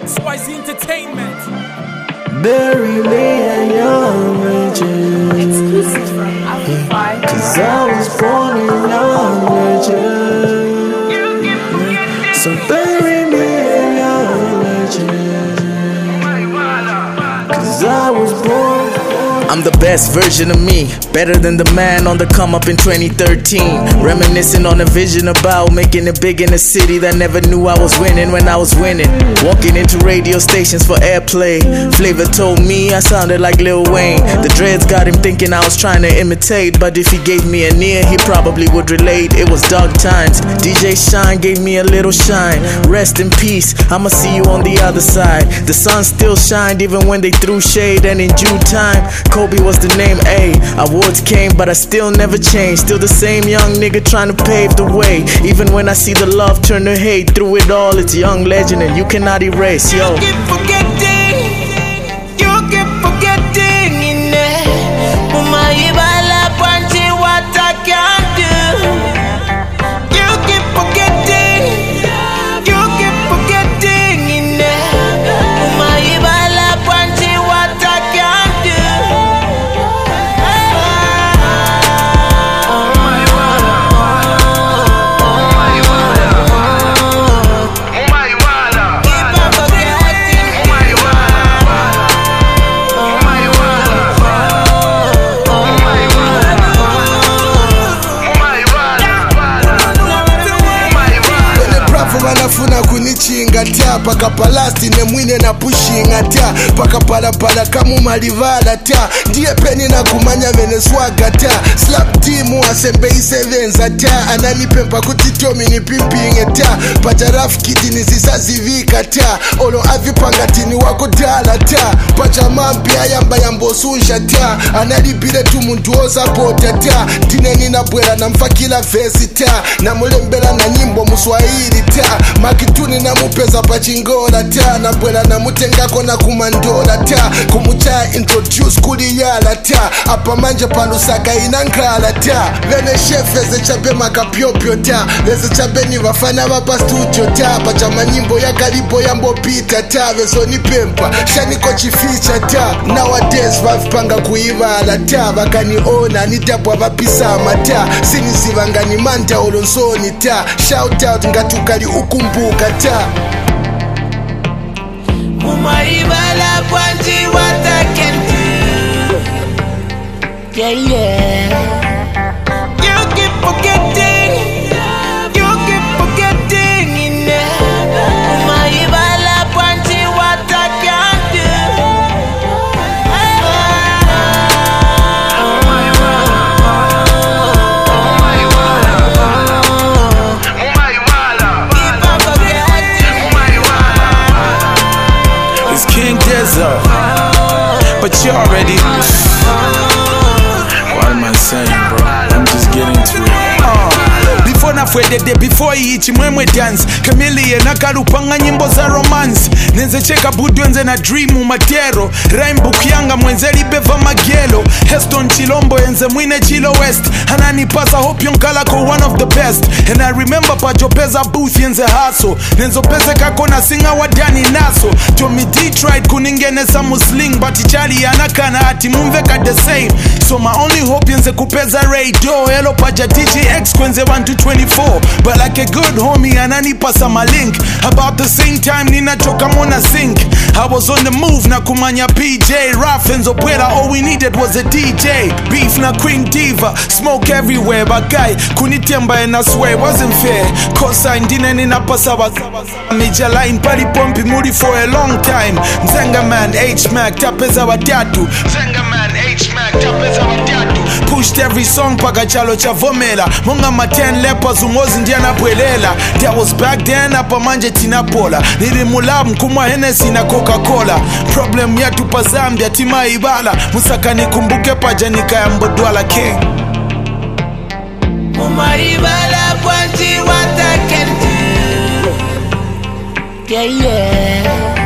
XYZ Entertainment. Bury me in young riches. Exclusive from Amplify. Cause I was born in young riches. So bury me in young riches. Cause I was born. I'm the best version of me, better than the man on the come up in 2013. Reminiscing on a vision about making it big in a city that never knew I was winning when I was winning. Walking into radio stations for airplay. Flavor told me I sounded like Lil Wayne. The dreads got him thinking I was trying to imitate, but if he gave me an ear, he probably would relate. It was dark times. DJ Shine gave me a little shine. Rest in peace, I'ma see you on the other side. The sun still shined even when they threw shade, and in due time Kobe was the name, A. Awards came, but I still never changed. Still the same young nigga trying to pave the way. Even when I see the love turn to hate, through it all, it's young legend and you cannot erase, yo. You keep forgetting in there. Umayibala panchi what I can do. You keep forgetting in there. Umayibala panchi what I can do. Wanafuna kunichinga ta paka palasti ne mwine na pushinga ta paka palapala kamu malivala ta ndiye peni na kumanya veneswaga ta slap timu asembe isevenza ta ananipempa kutitomi ni pimpinge ta pacha rafkiti nisisazivika ta olo avipanga tini wako dala ta pacha mampia yamba yambosunja ta analipile tu muntu osapota ta tineni na bwela na mfakila vesi ta na mulembela na nyimbo muswahili ta makituni na mupeza pachingola ta na bwela na mutengako na kumandola ta kumucha introduce kuli yala ta apa manje palusaka inankala ta vene chef eze chape makapyopyo ta eze chape ni vafana vapa studio ta pacha manyimbo ya kalipo yambo pita ta vezoni pempa shaniko chificha ta nowadays vavipanga kuivala ta vakaniona nitapwa vapisama ta sinizivangani manta olonsoni ta shout out ngatukali ukumbuka ta. Umayibala panchi what I can do. Yeah. You keep forgetting in there. Umayibala panchi what I can do. It's King Dezza, but you already. What am I saying, bro? I'm just getting to it. Before na fwedede, before ichi mwemwe dance Chameleon nakalupanga nyimbo za romance Nenze cheka budwenze na dream matero Rainbook yanga mwenze libeva magelo Heston Chilombo enze mwine Chilo West Ananipasa hope yonkala ko one of the best And I remember pajopeza booth yenze haso Nenzo pese kako na singa wadani naso Tommy D tried kuningene sa musling But ichali anakana ati mumveka the same So my only hope yenze kupeza radio Hello paja DGX kwenze 1-24 But like a good homie ananipasa my link About the same time ninachoka mona sink I was on the move na kumanya PJ Raf and Zopwera, all we needed was a DJ Beef na Queen Diva, smoke everywhere But guy, kunitemba and I swear it wasn't fair Cosign dine ninapasa wa Major line pari pompi muri for a long time Mzenga man, H-Mac, tapeza wa tatu Mzenga man, H-Mac, tapeza wa tatu Pushed every song paka chalo cha vomela Monga ma 10 lepers umozi ndiana pwelela That was back then apa manje tinapola Nilimula mkumwa Hennessy na Coca-Cola Problem ya tupazambi atima ibala Musaka nikumbuke paja nikaya mbodwala king Umayibala panchi what I can do. Yeah.